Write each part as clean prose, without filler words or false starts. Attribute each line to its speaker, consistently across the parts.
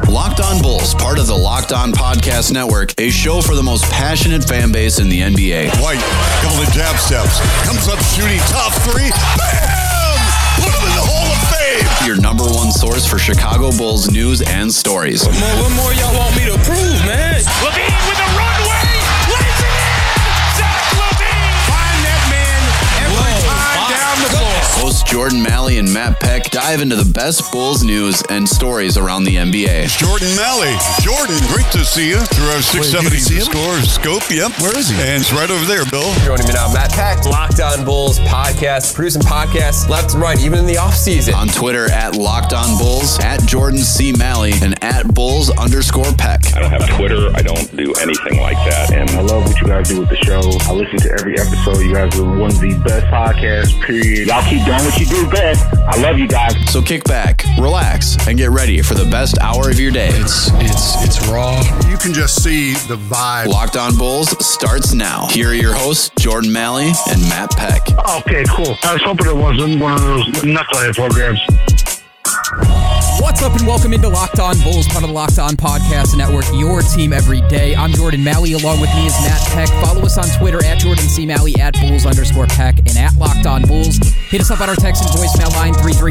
Speaker 1: Locked On Bulls, part of the Locked On Podcast Network, a show for the most passionate fan base in the NBA.
Speaker 2: White, couple of jab steps, comes up shooting, top three, bam! Put him in the Hall of Fame!
Speaker 1: Your number one source for Chicago Bulls news and stories.
Speaker 3: What more y'all want me to prove, man?
Speaker 4: LaVine with a runway, lays it in! Zach LaVine!
Speaker 2: Find that man every time down the floor.
Speaker 1: Hosts Jordan Malley and Matt Peck dive into the best Bulls news and stories around the NBA.
Speaker 2: Jordan Malley. Jordan, great to see you through our 670 score scope. Yep. Where is he? And it's right over there, Bill.
Speaker 3: Joining me now, Matt Peck, Locked On Bulls podcast, producing podcasts left and right, even in the offseason.
Speaker 1: On Twitter at Locked On Bulls, at Jordan C. Malley, and at Bulls_Peck.
Speaker 5: I don't have Twitter. I don't do anything like that. And
Speaker 6: I love what you guys do with the show. I listen to every episode. You guys are one of the best podcasts, period. Y'all keep doing what you do best. I love you guys.
Speaker 1: So kick back, relax, and get ready for the best hour of your day.
Speaker 7: It's raw.
Speaker 2: You can just see the vibe.
Speaker 1: Locked On Bulls starts now. Here are your hosts, Jordan Malley and Matt Peck.
Speaker 6: Okay, cool. I was hoping it wasn't one of those knucklehead programs.
Speaker 8: What's up and welcome into Locked On Bulls, part of the Locked On Podcast Network, your team every day. I'm Jordan Malley, along with me is Matt Peck. Follow us on Twitter at Jordan C. Malley, at Bulls_Peck, and at Locked On Bulls. Hit us up on our text and voicemail line,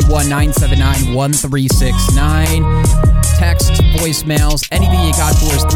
Speaker 8: 331-979-1369. Text, voicemails, anything you got for us,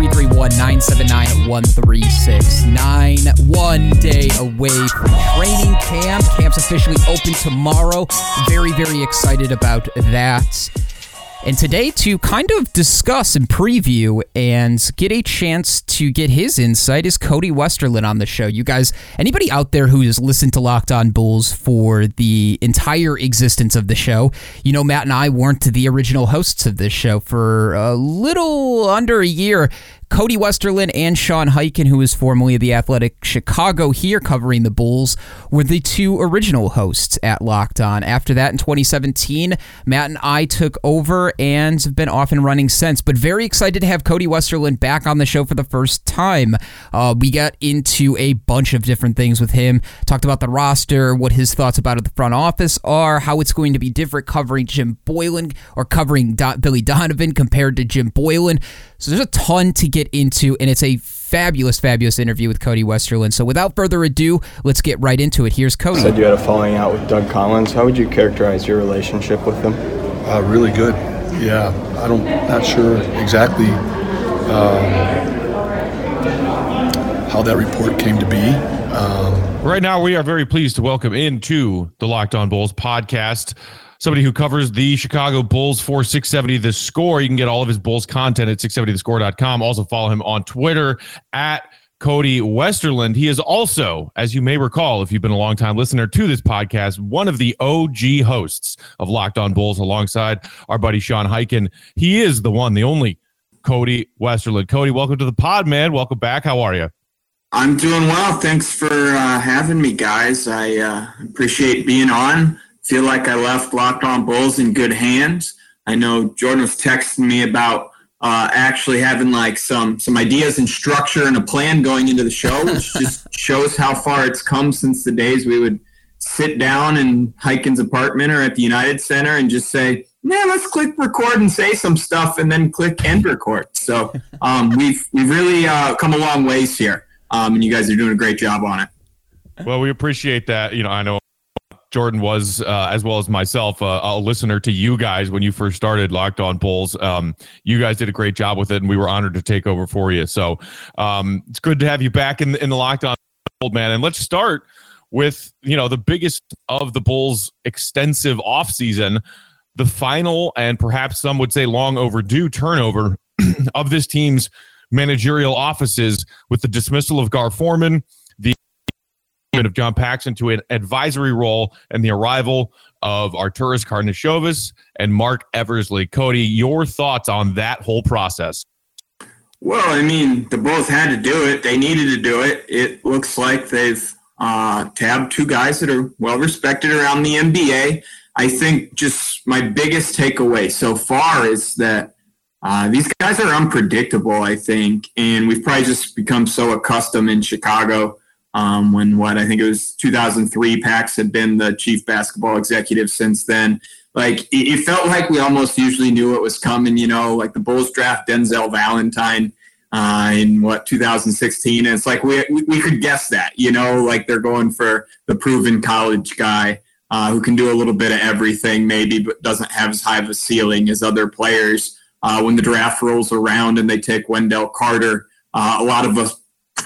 Speaker 8: 331-979-1369. 1 day away from training camp. Camp's officially open tomorrow. Very, very excited about that. And today, to kind of discuss and preview and get a chance to get his insight, is Cody Westerlund on the show. You guys, anybody out there who has listened to Locked On Bulls for the entire existence of the show, you know Matt and I weren't the original hosts of this show for a little under a year. Cody Westerlund and Sean Highkin, who is formerly of The Athletic Chicago here covering the Bulls, were the two original hosts at Locked On. After that, in 2017, Matt and I took over and have been off and running since. But very excited to have Cody Westerlund back on the show for the first time. We got into a bunch of different things with him. Talked about the roster, what his thoughts about it the front office are, how it's going to be different covering Jim Boylen or covering Billy Donovan compared to Jim Boylen. So there's a ton to get into, and it's a fabulous, fabulous interview with Cody Westerlund. So without further ado, let's get right into it. Here's Cody.
Speaker 9: You said you had a falling out with Doug Collins. How would you characterize your relationship with him?
Speaker 7: Really good. Yeah, not sure exactly how that report came to be.
Speaker 10: Right now, we are very pleased to welcome into the Locked On Bulls podcast somebody who covers the Chicago Bulls for 670 The Score. You can get all of his Bulls content at 670thescore.com. Also follow him on Twitter at Cody Westerlund. He is also, as you may recall, if you've been a long-time listener to this podcast, one of the OG hosts of Locked On Bulls alongside our buddy Sean Highkin. He is the one, the only Cody Westerlund. Cody, welcome to the pod, man. Welcome back. How are you?
Speaker 11: I'm doing well. Thanks for having me, guys. I appreciate being on. Feel like I left Locked On Bulls in good hands. I know Jordan was texting me about actually having like some ideas and structure and a plan going into the show, which just shows how far it's come since the days we would sit down in Highkin's apartment or at the United Center and just say, man, let's click record and say some stuff and then click end record. So we've really come a long ways here, and you guys are doing a great job on it.
Speaker 10: Well, we appreciate that. You know, I know Jordan was, as well as myself, a listener to you guys when you first started Locked On Bulls. You guys did a great job with it, and we were honored to take over for you. So it's good to have you back in the Locked On Bulls, man. And let's start with, the biggest of the Bulls' extensive offseason, the final and perhaps some would say long overdue turnover of this team's managerial offices with the dismissal of Gar Forman, the of John Paxson to an advisory role, and the arrival of Arturas Karnisovas and Mark Eversley. Cody, your thoughts on that whole process?
Speaker 11: Well, I mean, they both had to do it. They needed to do it. It looks like they've tabbed two guys that are well-respected around the NBA. I think just my biggest takeaway so far is that these guys are unpredictable, I think, and we've probably just become so accustomed in Chicago when I think it was 2003, Pax had been the chief basketball executive since then. like it felt like we almost usually knew what was coming, like the Bulls draft Denzel Valentine in 2016. And it's like we could guess that, like they're going for the proven college guy who can do a little bit of everything maybe, but doesn't have as high of a ceiling as other players. When the draft rolls around and they take Wendell Carter, a lot of us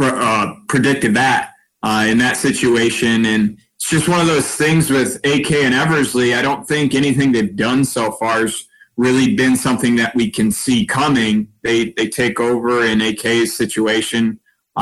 Speaker 11: predicted that in that situation. And it's just one of those things with AK and Eversley. I don't think anything they've done so far has really been something that we can see coming. They take over in AK's situation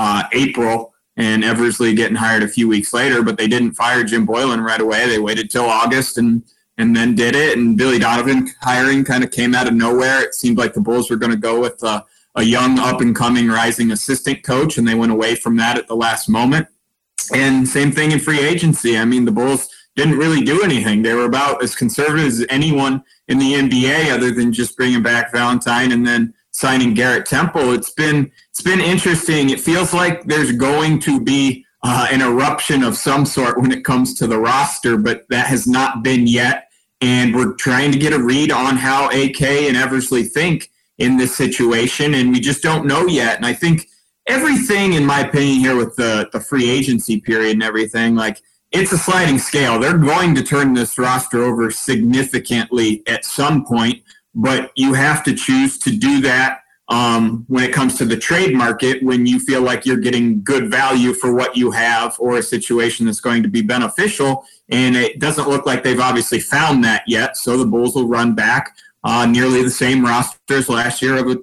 Speaker 11: April, and Eversley getting hired a few weeks later, but they didn't fire Jim Boylan right away. They waited till August and then did it. And Billy Donovan hiring kind of came out of nowhere. It seemed like the Bulls were going to go with a young up-and-coming rising assistant coach, and they went away from that at the last moment. And same thing in free agency. I mean, the Bulls didn't really do anything. They were about as conservative as anyone in the NBA, other than just bringing back Valentine and then signing Garrett Temple. It's been interesting. It feels like there's going to be an eruption of some sort when it comes to the roster, but that has not been yet. And we're trying to get a read on how AK and Eversley think in this situation, and we just don't know yet. And I think everything, in my opinion, here with the free agency period and everything, like, it's a sliding scale. They're going to turn this roster over significantly at some point, but you have to choose to do that when it comes to the trade market, when you feel like you're getting good value for what you have or a situation that's going to be beneficial. And it doesn't look like they've obviously found that yet. So the Bulls will run back nearly the same rosters last year of a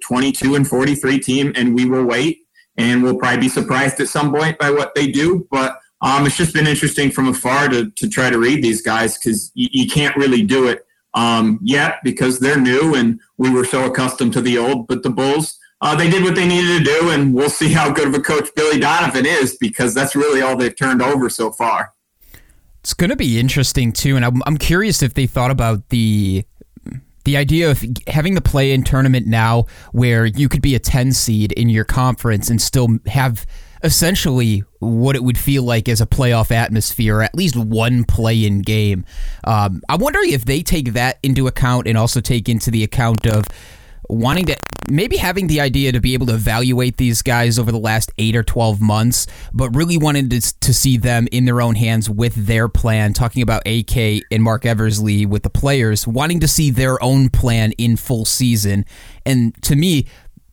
Speaker 11: 22-43 team, and we will wait. And we'll probably be surprised at some point by what they do. But it's just been interesting from afar to try to read these guys, because you can't really do it yet because they're new and we were so accustomed to the old. But the Bulls, they did what they needed to do, and we'll see how good of a coach Billy Donovan is, because that's really all they've turned over so far.
Speaker 8: It's going to be interesting, too, and I'm curious if they thought about the idea of having the play-in tournament now where you could be a 10 seed in your conference and still have essentially what it would feel like as a playoff atmosphere, or at least one play-in game. I'm wondering if they take that into account and also take into the account of wanting to maybe having the idea to be able to evaluate these guys over the last 8 or 12 months, but really wanted to see them in their own hands with their plan, talking about AK and Mark Eversley with the players, wanting to see their own plan in full season. And to me,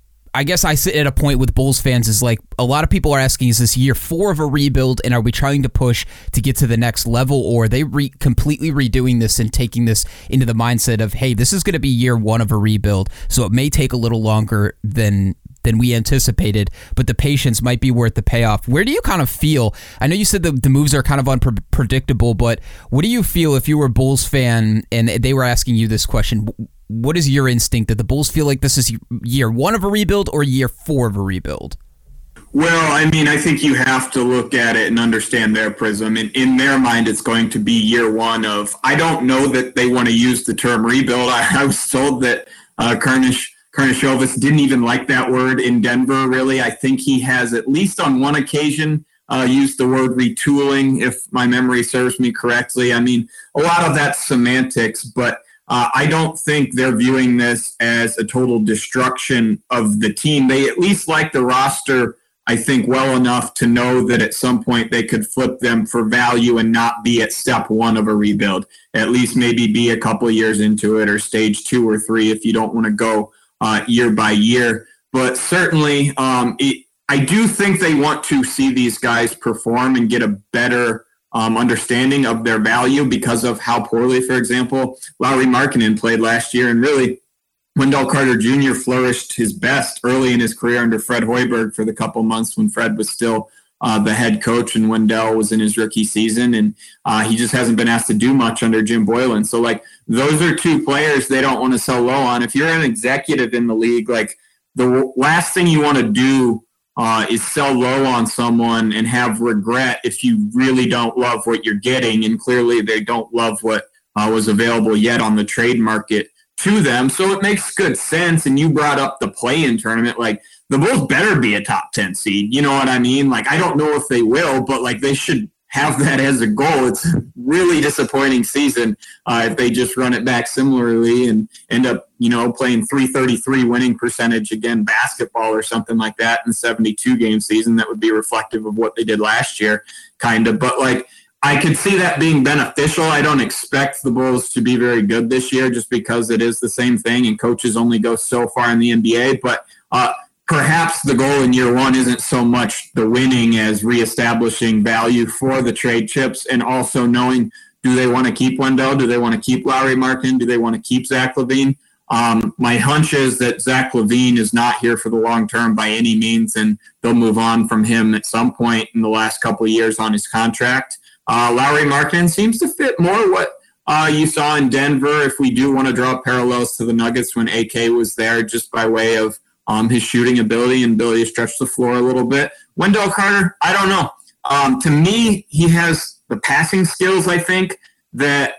Speaker 8: I guess I sit at a point with Bulls fans is like, a lot of people are asking, is this year 4 of a rebuild, and are we trying to push to get to the next level, or are they completely redoing this and taking this into the mindset of, hey, this is going to be year 1 of a rebuild, so it may take a little longer than we anticipated, but the patience might be worth the payoff. Where do you kind of feel? I know you said the moves are kind of unpredictable, but what do you feel if you were a Bulls fan and they were asking you this question? What is your instinct? That the Bulls feel like this is year 1 of a rebuild or year 4 of a rebuild?
Speaker 11: Well, I mean, I think you have to look at it and understand their prism. And in their mind, it's going to be year 1 of, I don't know that they want to use the term rebuild. I was told that Karnisovas didn't even like that word in Denver, really. I think he has, at least on one occasion, used the word retooling, if my memory serves me correctly. I mean, a lot of that's semantics, but I don't think they're viewing this as a total destruction of the team. They at least like the roster, I think, well enough to know that at some point they could flip them for value and not be at step 1 of a rebuild. At least maybe be a couple of years into it, or stage 2 or 3 if you don't want to go year by year. But certainly I do think they want to see these guys perform and get a better understanding of their value because of how poorly, for example, Lauri Markkanen played last year. And really, Wendell Carter Jr. flourished his best early in his career under Fred Hoiberg for the couple months when Fred was still the head coach and Wendell was in his rookie season. And he just hasn't been asked to do much under Jim Boylan. So, like, those are 2 players they don't want to sell low on. If you're an executive in the league, like, the last thing you want to do is sell low on someone and have regret if you really don't love what you're getting. And clearly they don't love what was available yet on the trade market to them. So it makes good sense. And you brought up the play-in tournament. Like, the Bulls better be a top 10 seed. You know what I mean? Like, I don't know if they will, but like, they should have that as a goal. It's a really disappointing season if they just run it back similarly and end up, playing .333 winning percentage again, basketball or something like that in the 72 game season. That would be reflective of what they did last year, kind of. But I could see that being beneficial. I don't expect the Bulls to be very good this year just because it is the same thing and coaches only go so far in the NBA. But perhaps the goal in year one isn't so much the winning as reestablishing value for the trade chips and also knowing, do they want to keep Wendell? Do they want to keep Lauri Markkanen? Do they want to keep Zach LaVine? My hunch is that Zach LaVine is not here for the long term by any means, and they'll move on from him at some point in the last couple of years on his contract. Lauri Markkanen seems to fit more what you saw in Denver, if we do want to draw parallels to the Nuggets when AK was there, just by way of his shooting ability and ability to stretch the floor a little bit. Wendell Carter, I don't know. To me, he has the passing skills, I think, that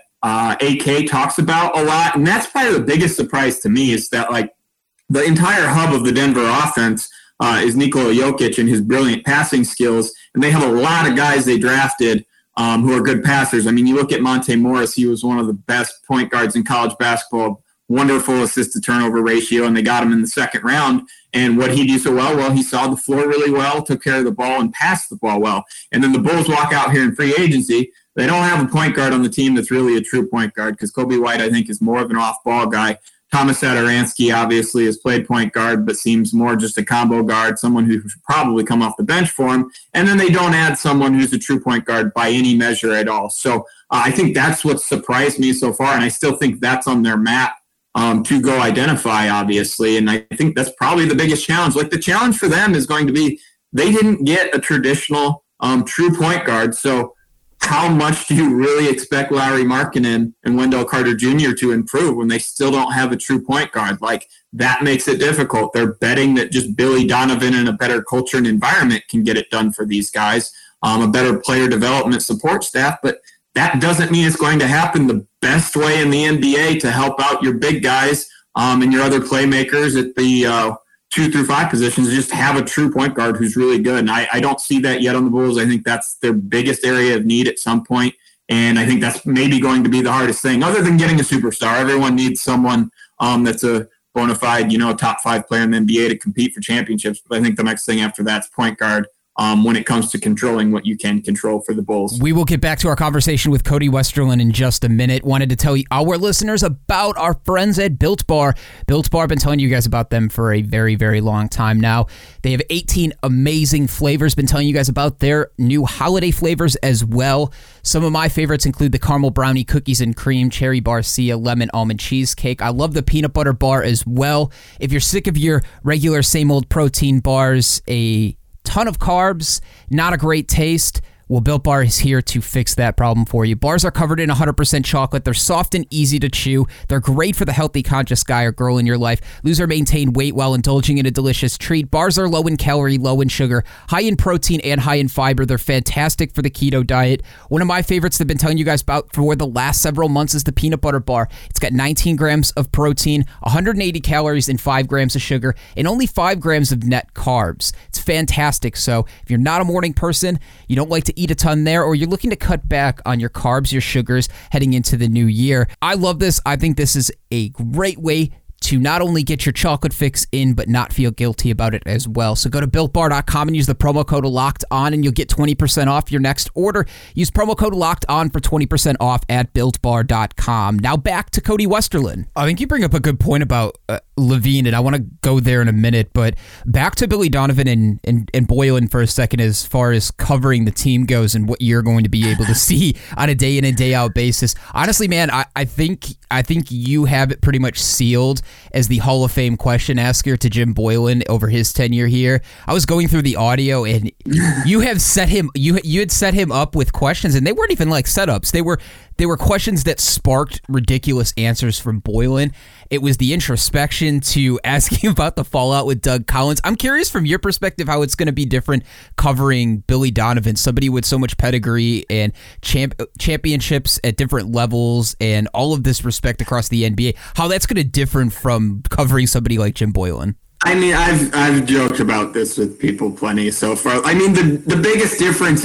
Speaker 11: AK talks about a lot. And that's probably the biggest surprise to me is that, the entire hub of the Denver offense is Nikola Jokic and his brilliant passing skills. And they have a lot of guys they drafted who are good passers. I mean, you look at Monte Morris, he was one of the best point guards in college basketball. Wonderful assist-to-turnover ratio, and they got him in the second round. And what he do so well? Well, he saw the floor really well, took care of the ball, and passed the ball well. And then the Bulls walk out here in free agency. They don't have a point guard on the team that's really a true point guard because Kobe White, I think, is more of an off-ball guy. Thomas Satoransky obviously has played point guard but seems more just a combo guard, someone who should probably come off the bench for him. And then they don't add someone who's a true point guard by any measure at all. So I think that's what surprised me so far, and I still think that's on their map to go identify, obviously. And I think that's probably the biggest challenge. The challenge for them is going to be they didn't get a traditional true point guard. So how much do you really expect Lauri Markkanen and Wendell Carter Jr. to improve when they still don't have a true point guard? That makes it difficult. They're betting that just Billy Donovan and a better culture and environment can get it done for these guys, a better player development support staff. But that doesn't mean it's going to happen. The best way in the NBA to help out your big guys and your other playmakers at the 2 through 5 positions is just have a true point guard who's really good. And I don't see that yet on the Bulls. I think that's their biggest area of need at some point. And I think that's maybe going to be the hardest thing, other than getting a superstar. Everyone needs someone that's a bona fide, top 5 player in the NBA to compete for championships. But I think the next thing after that's point guard. When it comes to controlling what you can control for the Bulls.
Speaker 8: We will get back to our conversation with Cody Westerlund in just a minute. Wanted to tell you, our listeners, about our friends at Built Bar. Built Bar, I've been telling you guys about them for a very, very long time now. They have 18 amazing flavors. Been telling you guys about their new holiday flavors as well. Some of my favorites include the caramel brownie cookies and cream, cherry barcia, lemon almond cheesecake. I love the peanut butter bar as well. If you're sick of your regular same old protein bars, a ton of carbs, not a great taste, well, Built Bar is here to fix that problem for you. Bars are covered in 100% chocolate. They're soft and easy to chew. They're great for the healthy, conscious guy or girl in your life. Lose or maintain weight while indulging in a delicious treat. Bars are low in calorie, low in sugar, high in protein, and high in fiber. They're fantastic for the keto diet. One of my favorites that I've been telling you guys about for the last several months is the peanut butter bar. It's got 19 grams of protein, 180 calories, and 5 grams of sugar, and only 5 grams of net carbs. It's fantastic. So if you're not a morning person, you don't like to eat a ton there, or you're looking to cut back on your carbs, your sugars heading into the new year, I love this. I think this is a great way to not only get your chocolate fix in, but not feel guilty about it as well. So go to BuiltBar.com and use the promo code LOCKEDON, and you'll get 20% off your next order. Use promo code LOCKEDON for 20% off at BuiltBar.com. Now back to Cody Westerlund. I think you bring up a good point about LaVine, and I want to go there in a minute, but back to Billy Donovan and Boylen for a second as far as covering the team goes and what you're going to be able to see on a day in and day out basis. Honestly, man, I think you have it pretty much sealed as the Hall of Fame question asker to Jim Boylen over his tenure here. I was going through the audio, and you have set him. You had set him up with questions, and they weren't even like setups. They were questions that sparked ridiculous answers from Boylen. It was the introspection to asking about the fallout with Doug Collins. I'm curious from your perspective how it's going to be different covering Billy Donovan, somebody with so much pedigree and championships at different levels and all of this respect across the NBA, how that's going to differ from covering somebody like Jim Boylen.
Speaker 11: I mean, I've joked about this with people plenty so far. I mean, the biggest difference is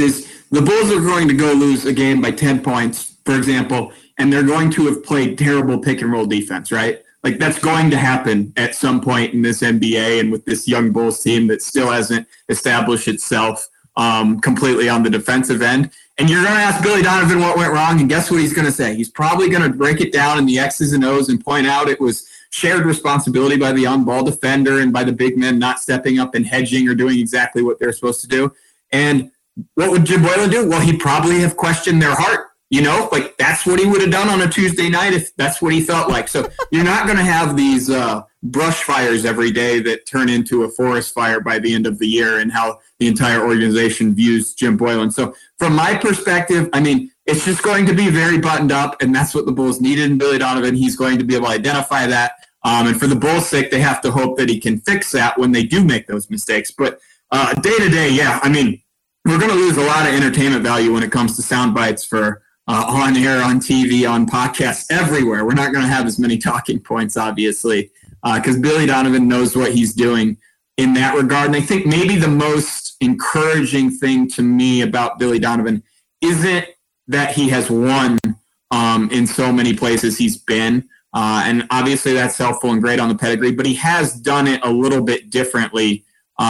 Speaker 11: the Bulls are going to go lose a game by 10 points, for example, and they're going to have played terrible pick and roll defense, right? Like that's going to happen at some point in this NBA and with this young Bulls team that still hasn't established itself completely on the defensive end. And you're going to ask Billy Donovan what went wrong, and guess what he's going to say? He's probably going to break it down in the X's and O's and point out it was shared responsibility by the on-ball defender and by the big men not stepping up and hedging or doing exactly what they're supposed to do. And what would Jim Boylen do? Well, he'd probably have questioned their heart. You know, like that's what he would have done on a Tuesday night if that's what he felt like. So you're not going to have these brush fires every day that turn into a forest fire by the end of the year and how the entire organization views Jim Boylen. So from my perspective, I mean, it's just going to be very buttoned up, and that's what the Bulls needed in Billy Donovan. He's going to be able to identify that. And for the Bulls' sake, they have to hope that he can fix that when they do make those mistakes. But day to day, yeah, I mean, we're going to lose a lot of entertainment value when it comes to sound bites for on air, on TV, on podcasts, everywhere. We're not going to have as many talking points, obviously, because Billy Donovan knows what he's doing in that regard. And I think maybe the most encouraging thing to me about Billy Donovan isn't that he has won in so many places he's been. And obviously that's helpful and great on the pedigree, but he has done it a little bit differently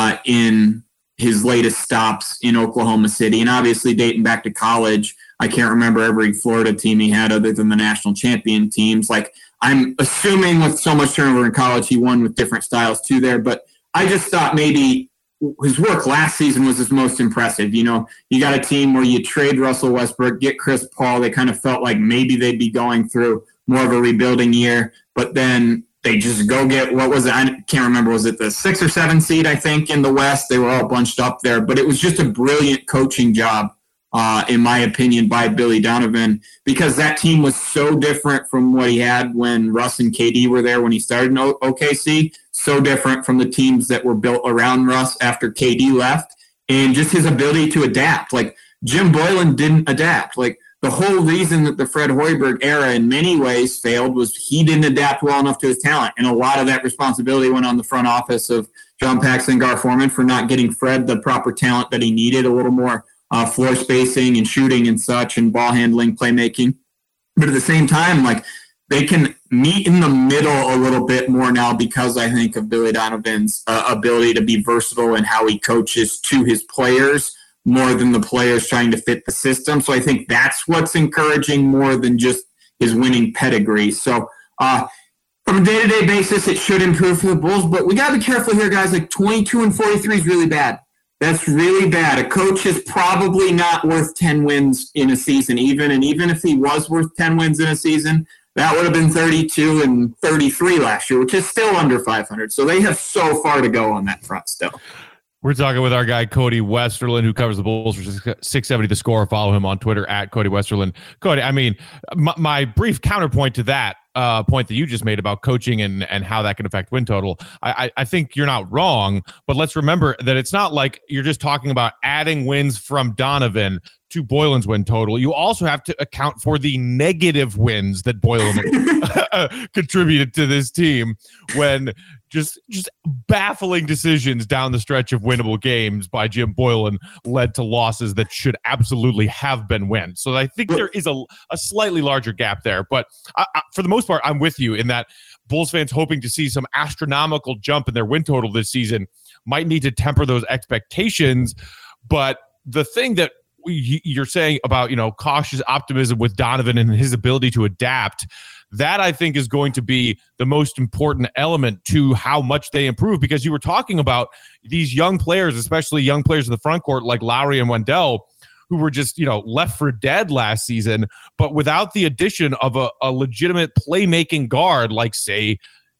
Speaker 11: in his latest stops in Oklahoma City. And obviously dating back to college, I can't remember every Florida team he had other than the national champion teams. Like I'm assuming with so much turnover in college, he won with different styles too there. But I just thought maybe his work last season was his most impressive. You know, you got a team where you trade Russell Westbrook, get Chris Paul. They kind of felt like maybe they'd be going through more of a rebuilding year, but then they just go get, what was it? I can't remember. Was it the 6 or 7 seed, I think, in the West? They were all bunched up there, but it was just a brilliant coaching job, in my opinion, by Billy Donovan, because that team was so different from what he had when Russ and KD were there when he started in OKC, so different from the teams that were built around Russ after KD left, and just his ability to adapt. Like, Jim Boylen didn't adapt. Like, the whole reason that the Fred Hoiberg era in many ways failed was he didn't adapt well enough to his talent. And a lot of that responsibility went on the front office of John Paxson and Gar Forman for not getting Fred the proper talent that he needed, a little more floor spacing and shooting and such and ball handling, playmaking. But at the same time, like they can meet in the middle a little bit more now because I think of Billy Donovan's ability to be versatile and how he coaches to his players more than the players trying to fit the system. So I think that's what's encouraging more than just his winning pedigree. So from a day-to-day basis, it should improve for the Bulls, but we got to be careful here, guys. Like 22-43 is really bad. That's really bad. A coach is probably not worth 10 wins in a season even, and even if he was worth 10 wins in a season, that would have been 32 and 33 last year, which is still under 500. So they have so far to go on that front still.
Speaker 10: We're talking with our guy, Cody Westerlund, who covers the Bulls for 670 The Score. Follow him on Twitter at Cody Westerlund. Cody, I mean, my brief counterpoint to that point that you just made about coaching and how that can affect win total, I think you're not wrong, but let's remember that it's not like you're just talking about adding wins from Donovan to Boylen's win total. You also have to account for the negative wins that Boylen contributed to this team when just baffling decisions down the stretch of winnable games by Jim Boylen led to losses that should absolutely have been wins. So I think there is a slightly larger gap there. But for the most part, I'm with you in that Bulls fans hoping to see some astronomical jump in their win total this season might need to temper those expectations. But the thing that you're saying about, cautious optimism with Donovan and his ability to adapt, that I think is going to be the most important element to how much they improve, because you were talking about these young players, especially young players in the front court like Lowry and Wendell, who were just, left for dead last season, but without the addition of a legitimate playmaking guard like, say,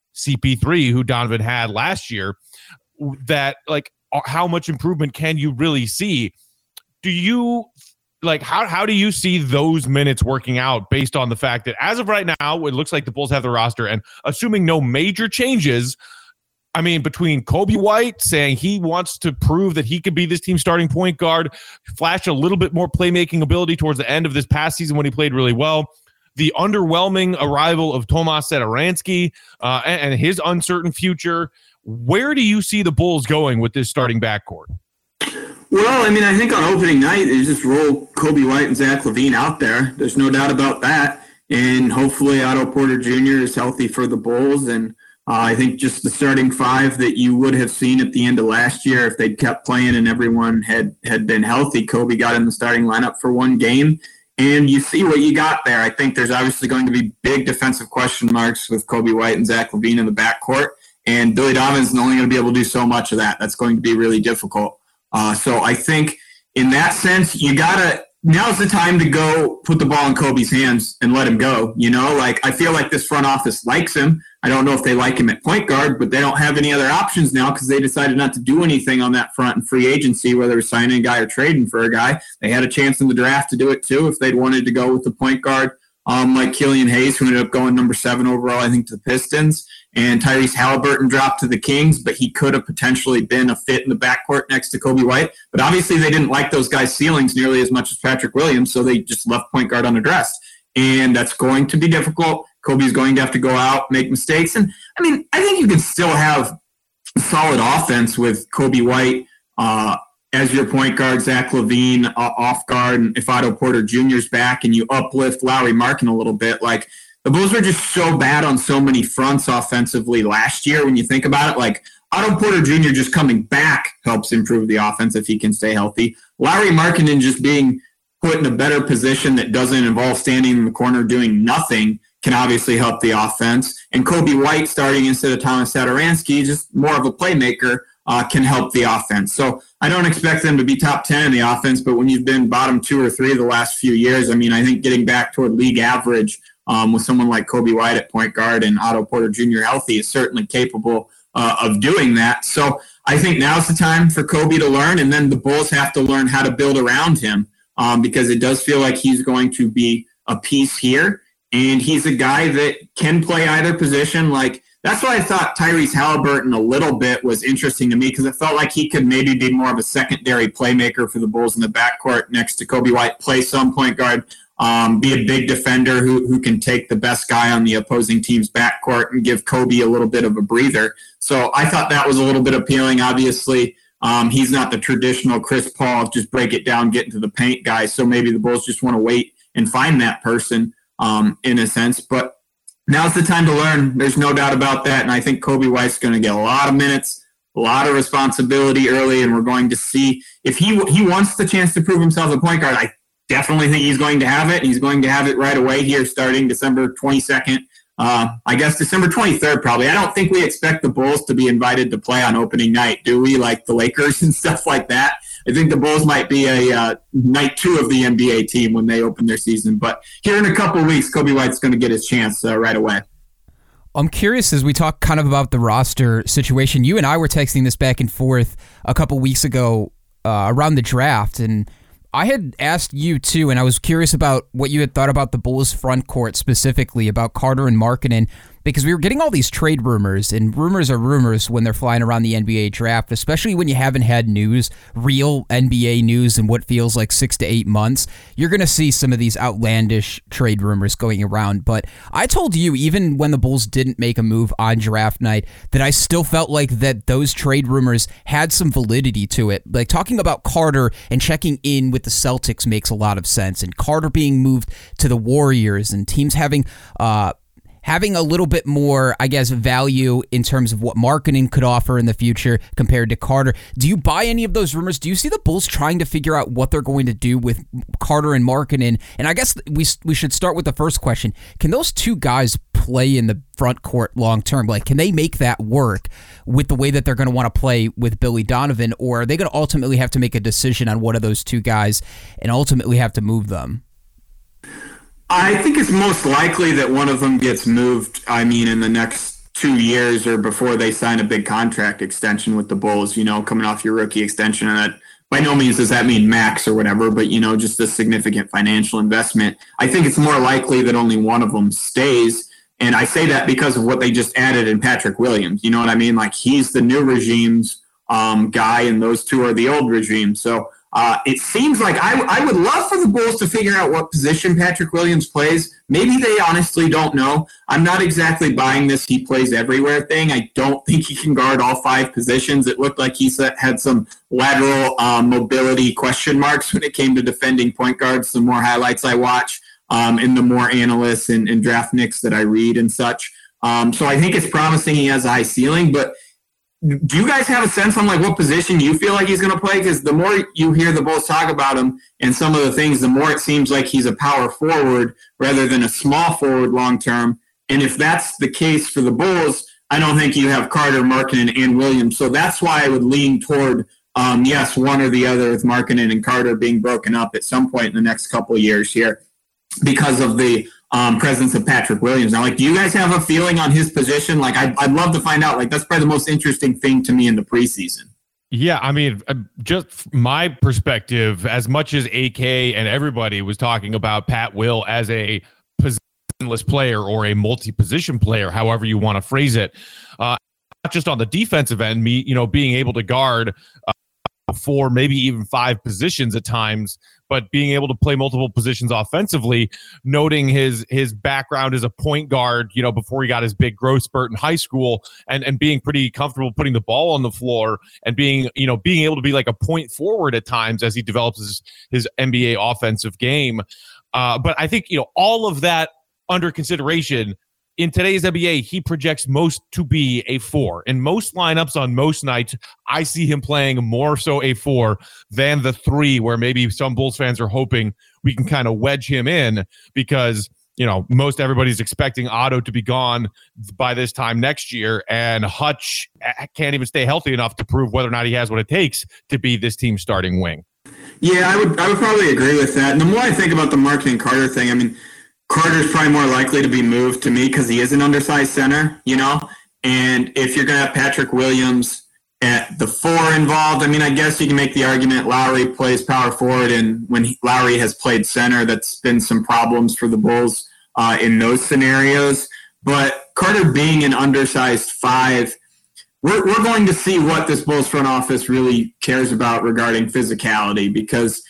Speaker 10: CP3, who Donovan had last year, that like how much improvement can you really see? Do you how do you see those minutes working out based on the fact that as of right now, it looks like the Bulls have the roster, and assuming no major changes, I mean, between Kobe White saying he wants to prove that he could be this team's starting point guard, flash a little bit more playmaking ability towards the end of this past season when he played really well, the underwhelming arrival of Tomas Satoransky and his uncertain future, where do you see the Bulls going with this starting backcourt?
Speaker 11: Well, I mean, I think on opening night, they just roll Coby White and Zach LaVine out there. There's no doubt about that. And hopefully Otto Porter Jr. is healthy for the Bulls. And I think just the starting five that you would have seen at the end of last year, if they'd kept playing and everyone had been healthy, Coby got in the starting lineup for one game. And you see what you got there. I think there's obviously going to be big defensive question marks with Coby White and Zach LaVine in the backcourt. And Billy Donovan's only going to be able to do so much of that. That's going to be really difficult. So I think in that sense, you gotta, now's the time to go put the ball in Coby's hands and let him go. You know, like I feel like this front office likes him. I don't know if they like him at point guard, but they don't have any other options now because they decided not to do anything on that front in free agency, whether it's signing a guy or trading for a guy. They had a chance in the draft to do it too if they'd wanted to go with the point guard like Killian Hayes, who ended up going number 7 overall, I think, to the Pistons. And Tyrese Halliburton dropped to the Kings, but he could have potentially been a fit in the backcourt next to Coby White. But obviously they didn't like those guys' ceilings nearly as much as Patrick Williams, so they just left point guard unaddressed. And that's going to be difficult. Coby's going to have to go out, make mistakes. And, I mean, I think you can still have a solid offense with Coby White as your point guard, Zach LaVine off guard, and if Otto Porter Jr.'s back and you uplift Lauri Markkanen a little bit, like the Bulls were just so bad on so many fronts offensively last year when you think about it. Like Otto Porter Jr. just coming back helps improve the offense if he can stay healthy. Lauri Markkanen just being put in a better position that doesn't involve standing in the corner doing nothing can obviously help the offense. And Coby White starting instead of Thomas Satoransky, just more of a playmaker, can help the offense. So I don't expect them to be top 10 in the offense, but when you've been bottom 2 or 3 the last few years, I mean, I think getting back toward league average with someone like Coby White at point guard and Otto Porter Jr. healthy is certainly capable of doing that. So I think now's the time for Coby to learn, and then the Bulls have to learn how to build around him because it does feel like he's going to be a piece here, and he's a guy that can play either position. Like, that's why I thought Tyrese Halliburton a little bit was interesting to me, because it felt like he could maybe be more of a secondary playmaker for the Bulls in the backcourt next to Coby White, play some point guard, be a big defender who can take the best guy on the opposing team's backcourt and give Coby a little bit of a breather. So I thought that was a little bit appealing. Obviously, he's not the traditional Chris Paul, just break it down, get into the paint guy. So maybe the Bulls just want to wait and find that person in a sense. But now's the time to learn. There's no doubt about that. And I think Coby White's going to get a lot of minutes, a lot of responsibility early, and we're going to see if he wants the chance to prove himself a point guard. I definitely think he's going to have it. He's going to have it right away here starting December 22nd. I guess December 23rd probably. I don't think we expect the Bulls to be invited to play on opening night, do we? Like the Lakers and stuff like that. I think the Bulls might be a night 2 of the NBA team when they open their season. But here in a couple of weeks, Coby White's going to get his chance right away.
Speaker 8: I'm curious, as we talk kind of about the roster situation, you and I were texting this back and forth a couple weeks ago around the draft, and I had asked you too, and I was curious about what you had thought about the Bulls front court specifically, about Carter and Markkanen, because we were getting all these trade rumors, and rumors are rumors when they're flying around the NBA draft, especially when you haven't had news, real NBA news in what feels like 6 to 8 months. You're going to see some of these outlandish trade rumors going around, but I told you, even when the Bulls didn't make a move on draft night, that I still felt like that those trade rumors had some validity to it. Like talking about Carter and checking in with the Celtics makes a lot of sense, and Carter being moved to the Warriors and teams having a little bit more, I guess, value in terms of what Markkanen could offer in the future compared to Carter. Do you buy any of those rumors? Do you see the Bulls trying to figure out what they're going to do with Carter and Markkanen? And I guess we should start with the first question. Can those two guys play in the front court long term? Like, can they make that work with the way that they're going to want to play with Billy Donovan? Or are they going to ultimately have to make a decision on one of those two guys and ultimately have to move them?
Speaker 11: I think it's most likely that one of them gets moved, in the next 2 years or before they sign a big contract extension with the Bulls, coming off your rookie extension. And that by no means does that mean max or whatever, but, just a significant financial investment. I think it's more likely that only one of them stays. And I say that because of what they just added in Patrick Williams. You know what I mean? Like, he's the new regime's guy, and those two are the old regime. So It seems like I would love for the Bulls to figure out what position Patrick Williams plays. Maybe they honestly don't know. I'm not exactly buying this he plays everywhere thing. I don't think he can guard all 5 positions. It looked like he had some lateral mobility question marks when it came to defending point guards. The more highlights I watch and the more analysts and draft nicks that I read and such. So I think it's promising he has a high ceiling, but do you guys have a sense on like what position you feel like he's going to play? Because the more you hear the Bulls talk about him and some of the things, the more it seems like he's a power forward rather than a small forward long term. And if that's the case for the Bulls, I don't think you have Carter, Markkanen, and Williams. So that's why I would lean toward, yes, one or the other, with Markkanen and Carter being broken up at some point in the next couple of years here because of the presence of Patrick Williams. Now, like, do you guys have a feeling on his position? Like, I'd love to find out. Like, that's probably the most interesting thing to me in the preseason.
Speaker 10: Yeah, I mean, just my perspective, as much as AK and everybody was talking about Pat Will as a positionless player or a multi-position player, however you want to phrase it, not just on the defensive end, being able to guard 4, maybe even 5 positions at times, but being able to play multiple positions offensively, noting his background as a point guard, before he got his big growth spurt in high school, and being pretty comfortable putting the ball on the floor and being able to be like a point forward at times as he develops his NBA offensive game. But I think, all of that under consideration, in today's NBA, he projects most to be a 4. In most lineups on most nights, I see him playing more so a 4 than the 3, where maybe some Bulls fans are hoping we can kind of wedge him in because, most everybody's expecting Otto to be gone by this time next year, and Hutch can't even stay healthy enough to prove whether or not he has what it takes to be this team's starting wing.
Speaker 11: Yeah, I would probably agree with that. And the more I think about the Markkanen Carter thing, I mean, Carter's probably more likely to be moved to me because he is an undersized center, and if you're going to have Patrick Williams at the 4 involved, I mean, I guess you can make the argument Lowry plays power forward, and when Lowry has played center, that's been some problems for the Bulls in those scenarios. But Carter being an undersized 5, we're going to see what this Bulls front office really cares about regarding physicality, because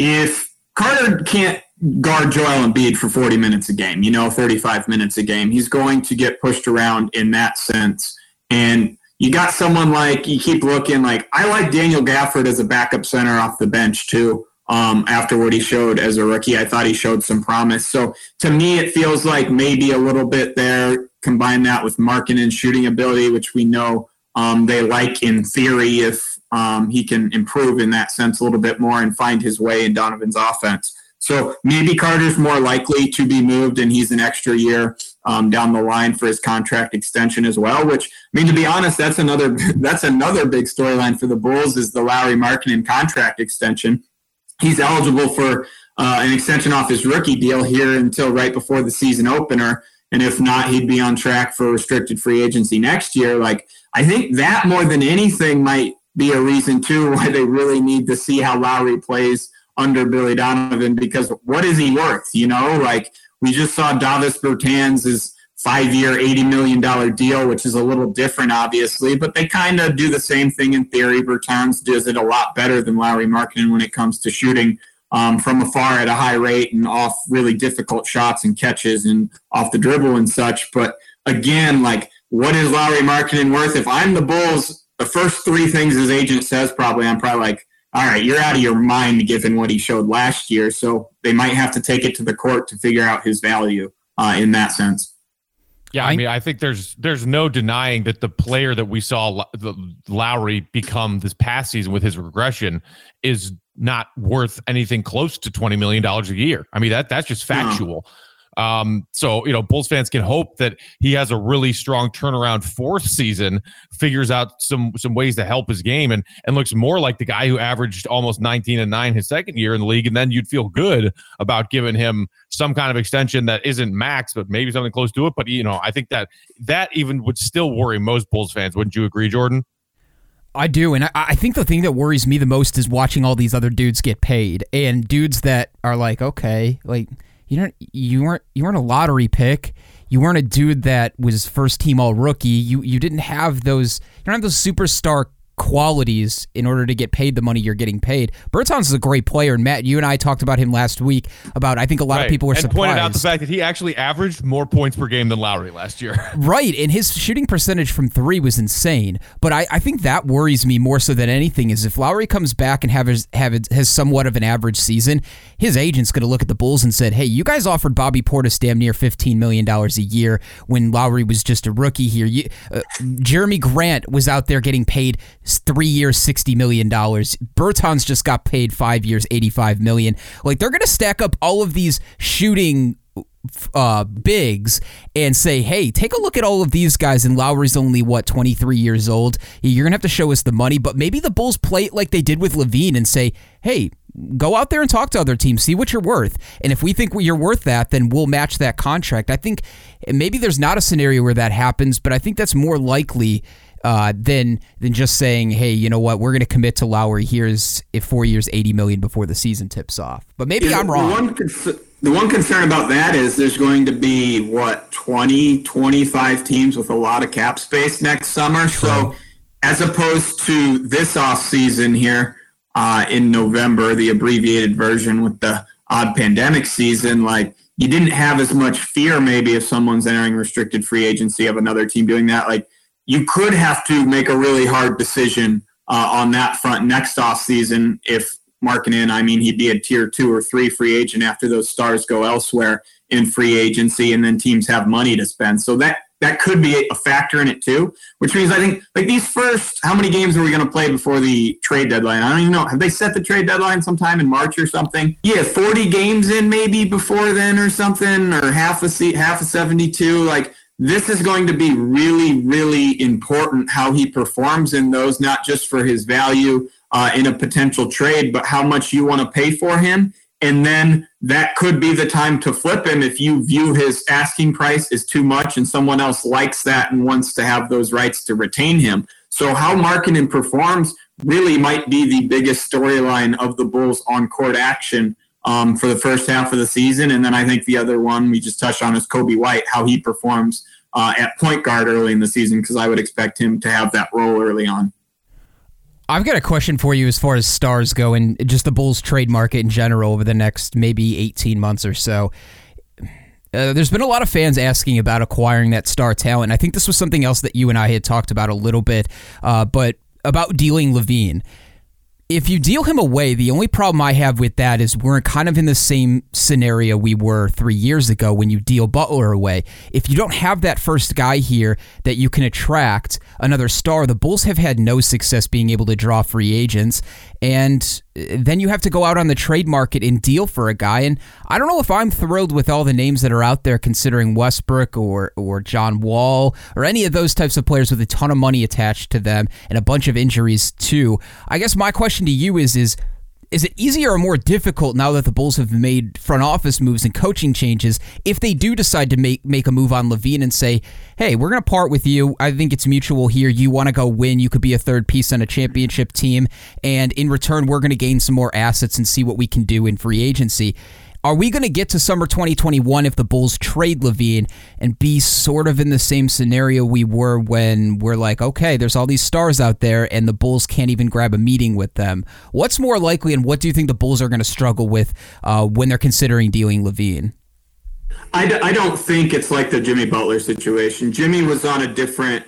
Speaker 11: if Carter can't guard Joel Embiid for 40 minutes a game, 35 minutes a game, he's going to get pushed around in that sense. And you got someone like, you keep looking like, I like Daniel Gafford as a backup center off the bench too. After what he showed as a rookie, I thought he showed some promise. So to me, it feels like maybe a little bit there. Combine that with Markkanen's shooting ability, which we know they like in theory if he can improve in that sense a little bit more and find his way in Donovan's offense. So maybe Carter's more likely to be moved, and he's an extra year down the line for his contract extension as well, which, I mean, to be honest, that's another big storyline for the Bulls is the Lowry Markkanen contract extension. He's eligible for an extension off his rookie deal here until right before the season opener, and if not, he'd be on track for restricted free agency next year. Like, I think that more than anything might be a reason, too, why they really need to see how Lowry plays under Billy Donovan, because what is he worth? Like, we just saw Davis Bertans' 5-year, $80 million deal, which is a little different, obviously, but they kind of do the same thing in theory. Bertans does it a lot better than Lowry Markkanen when it comes to shooting from afar at a high rate and off really difficult shots and catches and off the dribble and such. But again, like, what is Lowry Markkanen worth? If I'm the Bulls, the first 3 things his agent says, I'm probably like, all right, you're out of your mind given what he showed last year. So they might have to take it to the court to figure out his value in that sense.
Speaker 10: Yeah, I mean, I think there's no denying that the player that we saw Lowry become this past season with his regression is not worth anything close to $20 million a year. I mean, that's just factual. So, Bulls fans can hope that he has a really strong turnaround 4th season, figures out some ways to help his game and looks more like the guy who averaged almost 19-9 his second year in the league. And then you'd feel good about giving him some kind of extension that isn't max, but maybe something close to it. But, I think that even would still worry most Bulls fans. Wouldn't you agree, Jordan?
Speaker 8: I do, and I think the thing that worries me the most is watching all these other dudes get paid, and dudes that are like, okay, like, you weren't a lottery pick. You weren't a dude that was first team all rookie. You didn't have those. You don't have those superstar qualities in order to get paid the money you're getting paid. Bertans is a great player, and Matt, you and I talked about him last week about I think a lot of people were surprised.
Speaker 10: And pointed out the fact that he actually averaged more points per game than Lowry last year.
Speaker 8: Right, and his shooting percentage from three was insane. But I think that worries me more so than anything is if Lowry comes back and has somewhat of an average season, his agent's going to look at the Bulls and said, hey, you guys offered Bobby Portis damn near $15 million a year when Lowry was just a rookie here. Jeremy Grant was out there getting paid 3 years, $60 million. Bertans just got paid 5 years, $85 million. Like, they're going to stack up all of these shooting bigs and say, hey, take a look at all of these guys, and Lowry's only 23 years old. You're gonna have to show us the money. But maybe the Bulls play it like they did with LaVine and say, hey, go out there and talk to other teams, see what you're worth, and if we think you're worth that, then we'll match that contract. I think maybe there's not a scenario where that happens, but I think that's more likely than just saying, hey, you know what, we're going to commit to Lowry. Here's 4 years, $80 million before the season tips off. But maybe I'm wrong.
Speaker 11: The one concern about that is there's going to be 20, 25 teams with a lot of cap space next summer. So as opposed to this offseason here in November, the abbreviated version with the odd pandemic season, like you didn't have as much fear maybe if someone's entering restricted free agency of another team doing that. Like, you could have to make a really hard decision on that front next offseason if Markkanen, I mean, he'd be a tier 2 or 3 free agent after those stars go elsewhere in free agency, and then teams have money to spend. So that could be a factor in it too, which means I think like these first, how many games are we going to play before the trade deadline? I don't even know. Have they set the trade deadline sometime in March or something? Yeah, 40 games in maybe before then or something, or half a 72. Like, this is going to be really, really important how he performs in those, not just for his value in a potential trade, but how much you want to pay for him. And then that could be the time to flip him if you view his asking price is too much and someone else likes that and wants to have those rights to retain him. So how Markkanen performs really might be the biggest storyline of the Bulls on-court action for the first half of the season. And then I think the other one we just touched on is Coby White, how he performs at point guard early in the season, because I would expect him to have that role early on.
Speaker 8: I've got a question for you as far as stars go and just the Bulls trade market in general over the next maybe 18 months or so. There's been a lot of fans asking about acquiring that star talent. I think this was something else that you and I had talked about a little bit, but about dealing LaVine. If you deal him away, the only problem I have with that is we're kind of in the same scenario we were 3 years ago when you deal Butler away. If you don't have that first guy here that you can attract another star, the Bulls have had no success being able to draw free agents, and then you have to go out on the trade market and deal for a guy. And I don't know if I'm thrilled with all the names that are out there, considering Westbrook or John Wall or any of those types of players with a ton of money attached to them and a bunch of injuries too. I guess my question to you is it easier or more difficult now that the Bulls have made front office moves and coaching changes if they do decide to make a move on LaVine and say, hey, we're going to part with you. I think it's mutual here. You want to go win. You could be a third piece on a championship team. And in return, we're going to gain some more assets and see what we can do in free agency. Are we going to get to summer 2021 if the Bulls trade LaVine and be sort of in the same scenario we were when we're like, okay, there's all these stars out there and the Bulls can't even grab a meeting with them? What's more likely, and what do you think the Bulls are going to struggle with when they're considering dealing LaVine?
Speaker 11: I don't think it's like the Jimmy Butler situation. Jimmy was on a different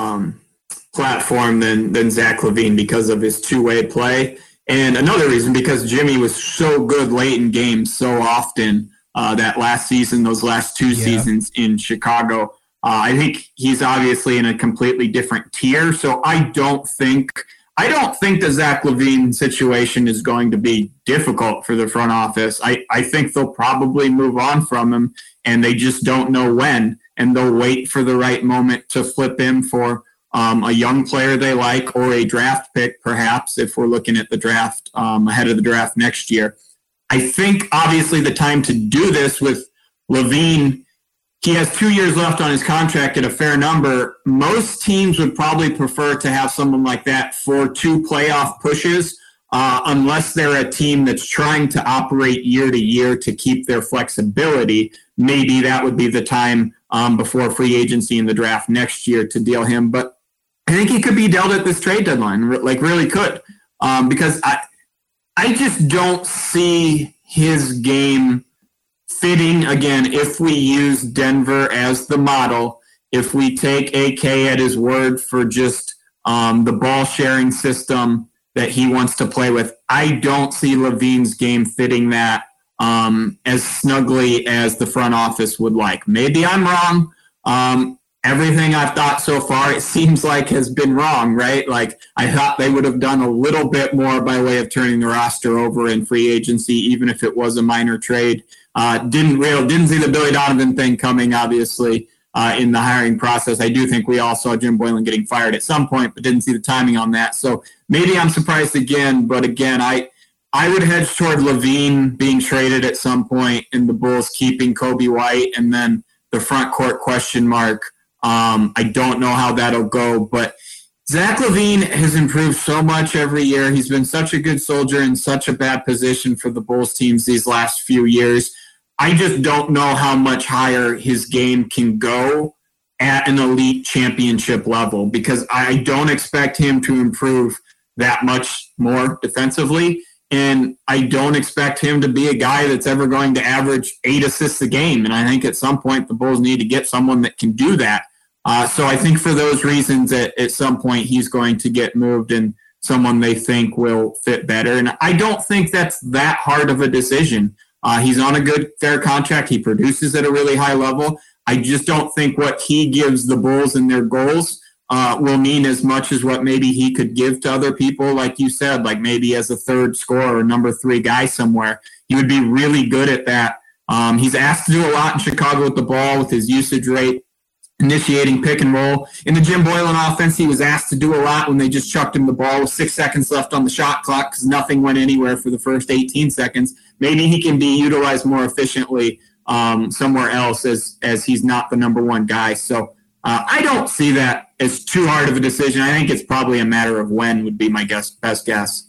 Speaker 11: platform than Zach LaVine because of his two-way play. And another reason, because Jimmy was so good late in games so often that last season, those last two seasons in Chicago. I think he's obviously in a completely different tier. So I don't think the Zach LaVine situation is going to be difficult for the front office. I think they'll probably move on from him, and they just don't know when. And they'll wait for the right moment to flip him for a young player they like, or a draft pick, perhaps, if we're looking at the draft ahead of the draft next year. I think, obviously, the time to do this with LaVine, he has 2 years left on his contract at a fair number. Most teams would probably prefer to have someone like that for 2 playoff pushes, unless they're a team that's trying to operate year to year to keep their flexibility. Maybe that would be the time before free agency in the draft next year to deal him. But I think he could be dealt at this trade deadline, like really could, because I just don't see his game fitting. Again, if we use Denver as the model, if we take AK at his word for just the ball sharing system that he wants to play with, I don't see LaVine's game fitting that as snugly as the front office would like. Maybe I'm wrong. Everything I've thought so far, it seems like, has been wrong, right? Like, I thought they would have done a little bit more by way of turning the roster over in free agency, even if it was a minor trade. Didn't see the Billy Donovan thing coming, obviously, in the hiring process. I do think we all saw Jim Boylan getting fired at some point, but didn't see the timing on that. So maybe I'm surprised again, but again, I would hedge toward LaVine being traded at some point and the Bulls keeping Coby White, and then the front court question mark. I don't know how that'll go, but Zach LaVine has improved so much every year. He's been such a good soldier in such a bad position for the Bulls teams these last few years. I just don't know how much higher his game can go at an elite championship level, because I don't expect him to improve that much more defensively. And I don't expect him to be a guy that's ever going to average 8 assists a game. And I think at some point the Bulls need to get someone that can do that. So I think for those reasons, at some point he's going to get moved and someone they think will fit better. And I don't think that's that hard of a decision. He's on a good, fair contract. He produces at a really high level. I just don't think what he gives the Bulls and their goals will mean as much as what maybe he could give to other people. Like you said, like maybe as a third scorer or number 3 guy somewhere, he would be really good at that. He's asked to do a lot in Chicago with the ball, with his usage rate, initiating pick and roll. In the Jim Boylan offense, he was asked to do a lot when they just chucked him the ball with 6 seconds left on the shot clock because nothing went anywhere for the first 18 seconds. Maybe he can be utilized more efficiently somewhere else as he's not the number 1 guy. So I don't see that as too hard of a decision. I think it's probably a matter of when would be my best guess.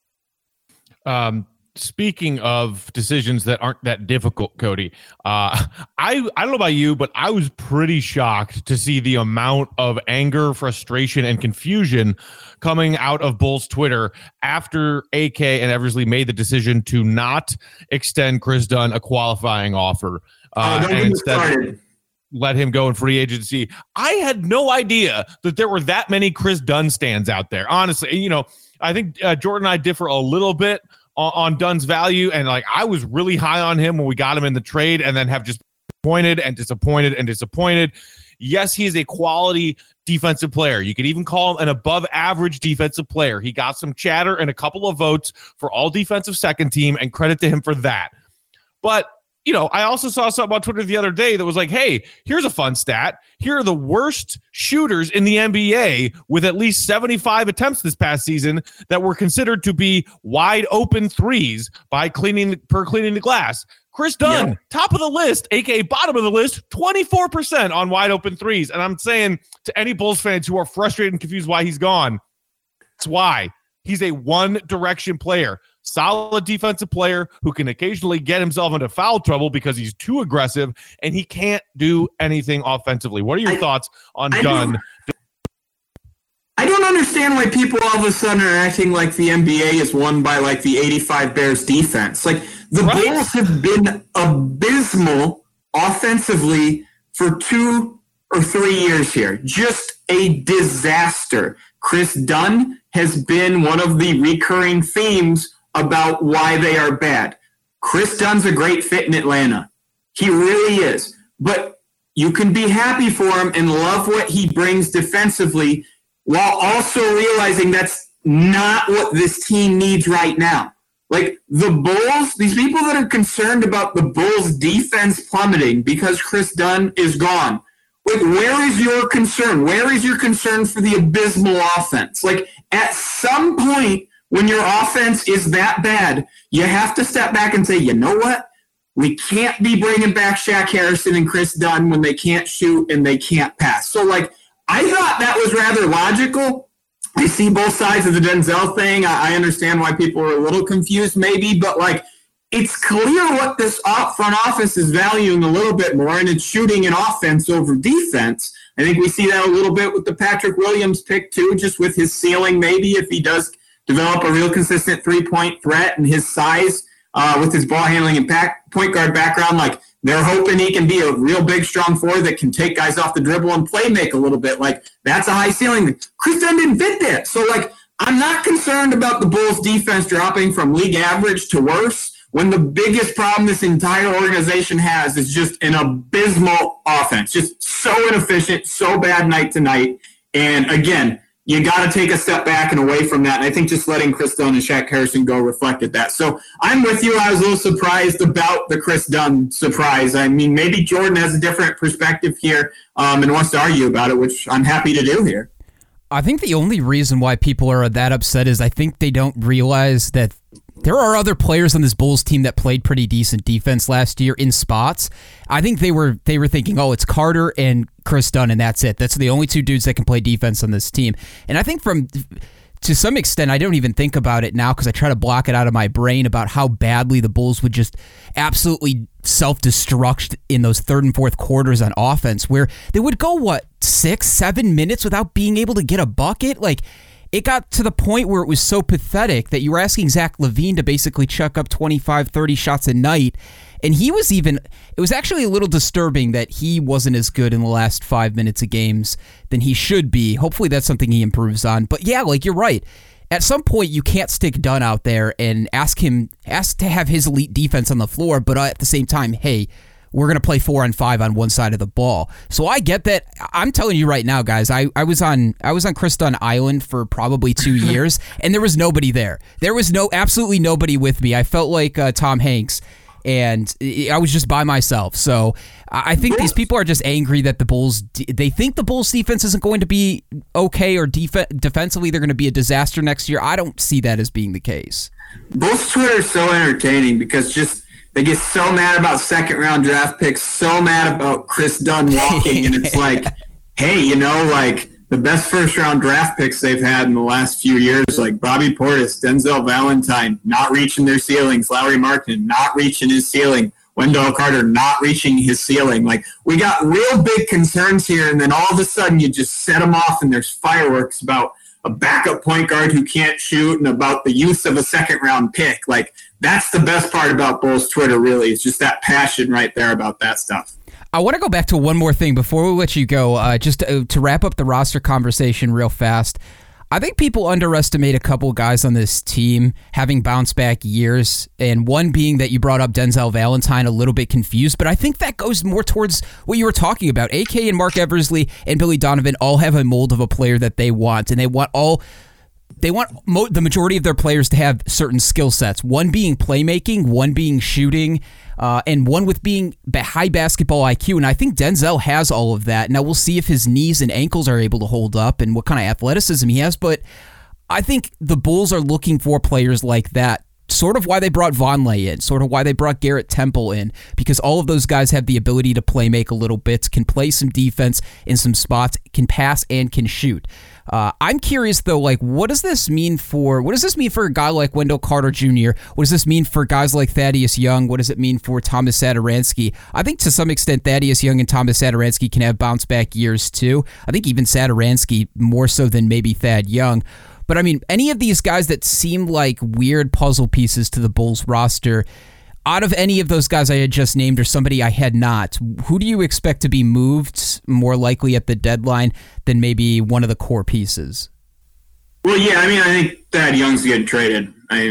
Speaker 10: Speaking of decisions that aren't that difficult, Cody, I don't know about you, but I was pretty shocked to see the amount of anger, frustration, and confusion coming out of Bulls Twitter after AK and Eversley made the decision to not extend Chris Dunn a qualifying offer and instead let him go in free agency. I had no idea that there were that many Chris Dunn stands out there. Honestly, I think Jordan and I differ a little bit on Dunn's value, and like I was really high on him when we got him in the trade, and then have just disappointed. Yes, he is a quality defensive player. You could even call him an above average defensive player. He got some chatter and a couple of votes for all defensive second team, and credit to him for that. But I also saw something on Twitter the other day that was like, hey, here's a fun stat. Here are the worst shooters in the NBA with at least 75 attempts this past season that were considered to be wide open threes by cleaning the glass. Chris Dunn, top of the list, aka bottom of the list, 24% on wide open threes. And I'm saying to any Bulls fans who are frustrated and confused why he's gone, that's why. He's a one-direction player. Solid defensive player who can occasionally get himself into foul trouble because he's too aggressive and he can't do anything offensively. What are your thoughts on Dunn?
Speaker 11: I don't understand why people all of a sudden are acting like the NBA is won by like the 85 Bears defense. Like the Bulls have been abysmal offensively for 2 or 3 years here. Just a disaster. Chris Dunn has been one of the recurring themes about why they are bad. Chris Dunn's a great fit in Atlanta. He really is. But you can be happy for him and love what he brings defensively while also realizing that's not what this team needs right now. Like the Bulls, these people that are concerned about the Bulls defense plummeting because Chris Dunn is gone. Like, where is your concern? Where is your concern for the abysmal offense? Like, at some point, when your offense is that bad, you have to step back and say, you know what? We can't be bringing back Shaq Harrison and Chris Dunn when they can't shoot and they can't pass. So, like, I thought that was rather logical. I see both sides of the Denzel thing. I understand why people are a little confused maybe, but, like, it's clear what this front office is valuing a little bit more, and it's shooting and offense over defense. I think we see that a little bit with the Patrick Williams pick too, just with his ceiling maybe if he does develop a real consistent three-point threat and his size with his ball handling and point guard background. Like, they're hoping he can be a real big, strong forward that can take guys off the dribble and play make a little bit. Like, that's a high ceiling. Chris Dunn didn't fit that. So, like, I'm not concerned about the Bulls defense dropping from league average to worse when the biggest problem this entire organization has is just an abysmal offense. Just so inefficient, so bad night to night. And again, you got to take a step back and away from that. And I think just letting Chris Dunn and Shaq Harrison go reflected that. So I'm with you. I was a little surprised about the Chris Dunn surprise. I mean, maybe Jordan has a different perspective here and wants to argue about it, which I'm happy to do here.
Speaker 8: I think the only reason why people are that upset is I think they don't realize that there are other players on this Bulls team that played pretty decent defense last year in spots. I think they were thinking, oh, it's Carter and Chris Dunn, and that's it. That's the only two dudes that can play defense on this team. And I think to some extent, I don't even think about it now because I try to block it out of my brain about how badly the Bulls would just absolutely self-destruct in those third and fourth quarters on offense, where they would go, 6-7 minutes without being able to get a bucket? Like, it got to the point where it was so pathetic that you were asking Zach LaVine to basically chuck up 25, 30 shots a night. And it was actually a little disturbing that he wasn't as good in the last 5 minutes of games than he should be. Hopefully that's something he improves on. But yeah, like, you're right. At some point, you can't stick Dunn out there and ask to have his elite defense on the floor, but at the same time, hey, we're going to play 4-on-5 on one side of the ball. So I get that. I'm telling you right now, guys, I was on Chris Dunn Island for probably 2 years, and there was nobody there. There was absolutely nobody with me. I felt like Tom Hanks, and I was just by myself. So I think these people are just angry that they think the Bulls defense isn't going to be okay, or defensively they're going to be a disaster next year. I don't see that as being the case.
Speaker 11: Bulls Twitter is so entertaining because they get so mad about second-round draft picks, so mad about Chris Dunn walking, and it's like, hey, the best first-round draft picks they've had in the last few years, like Bobby Portis, Denzel Valentine, not reaching their ceilings, Lauri Markkanen, not reaching his ceiling, Wendell Carter, not reaching his ceiling. Like, we got real big concerns here, and then all of a sudden you just set them off, and there's fireworks about a backup point guard who can't shoot and about the use of a second-round pick. Like, that's the best part about Bulls Twitter, really. It's just that passion right there about that stuff.
Speaker 8: I want to go back to one more thing before we let you go, just to wrap up the roster conversation real fast. I think people underestimate a couple guys on this team having bounce back years, and one being that you brought up Denzel Valentine, a little bit confused, but I think that goes more towards what you were talking about. AK and Mark Eversley and Billy Donovan all have a mold of a player that they want, and they want the majority of their players to have certain skill sets, one being playmaking, one being shooting, and one with being high basketball IQ. And I think Denzel has all of that. Now we'll see if his knees and ankles are able to hold up and what kind of athleticism he has. But I think the Bulls are looking for players like that. Sort of why they brought Vonleh in, sort of why they brought Garrett Temple in, because all of those guys have the ability to play make a little bit, can play some defense in some spots, can pass and can shoot. I'm curious though, like, what does this mean for a guy like Wendell Carter Jr.? What does this mean for guys like Thaddeus Young? What does it mean for Thomas Satoransky? I think to some extent Thaddeus Young and Thomas Satoransky can have bounce back years too. I think even Satoransky more so than maybe Thad Young. But I mean, any of these guys that seem like weird puzzle pieces to the Bulls roster, out of any of those guys I had just named or somebody I had not, who do you expect to be moved more likely at the deadline than maybe one of the core pieces?
Speaker 11: Well, yeah, I think Thad Young's getting traded.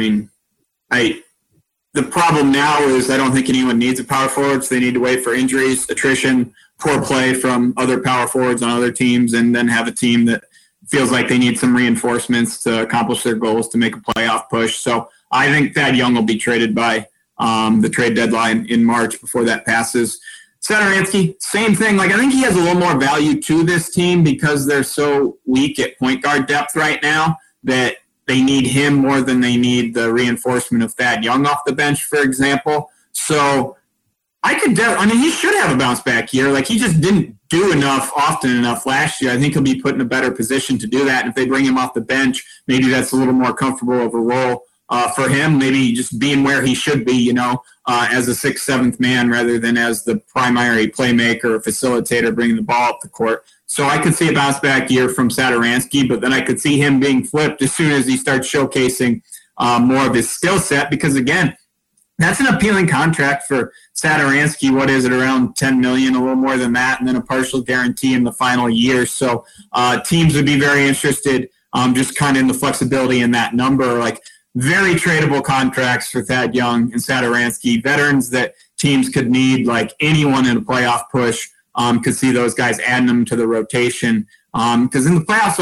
Speaker 11: The problem now is I don't think anyone needs a power forward, so they need to wait for injuries, attrition, poor play from other power forwards on other teams, and then have a team that feels like they need some reinforcements to accomplish their goals to make a playoff push. So I think Thad Young will be traded by the trade deadline in March before that passes. Satoransky, same thing. Like, I think he has a little more value to this team because they're so weak at point guard depth right now that they need him more than they need the reinforcement of Thad Young off the bench, for example. So he should have a bounce back year. Like, he just didn't do often enough last year. I think he'll be put in a better position to do that. And if they bring him off the bench, maybe that's a little more comfortable of a role for him, maybe just being where he should be, as a 6th, 7th man rather than as the primary playmaker or facilitator bringing the ball up the court. So I could see a bounce back year from Satoransky, but then I could see him being flipped as soon as he starts showcasing more of his skill set, because again, that's an appealing contract for Satoransky. What is it, around $10 million, a little more than that, and then a partial guarantee in the final year. So teams would be very interested just kind of in the flexibility in that number. Like, very tradable contracts for Thad Young and Satoransky, veterans that teams could need, like anyone in a playoff push could see those guys adding them to the rotation. Because in the playoffs,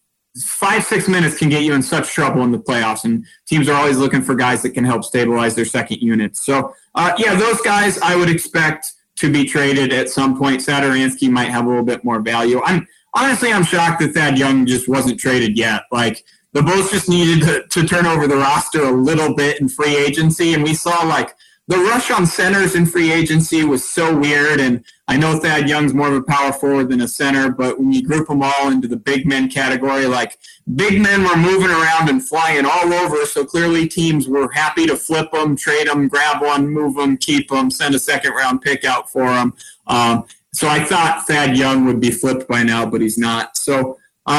Speaker 11: 5-6 minutes can get you in such trouble in the playoffs, and teams are always looking for guys that can help stabilize their second unit. So, those guys I would expect to be traded at some point. Satoransky might have a little bit more value. I'm shocked that Thad Young just wasn't traded yet. Like, the Bulls just needed to turn over the roster a little bit in free agency, and we saw, like, the rush on centers in free agency was so weird, and I know Thad Young's more of a power forward than a center, but when you group them all into the big men category, like, big men were moving around and flying all over, so clearly teams were happy to flip them, trade them, grab one, move them, keep them, send a second-round pick out for them. So I thought Thad Young would be flipped by now, but he's not. So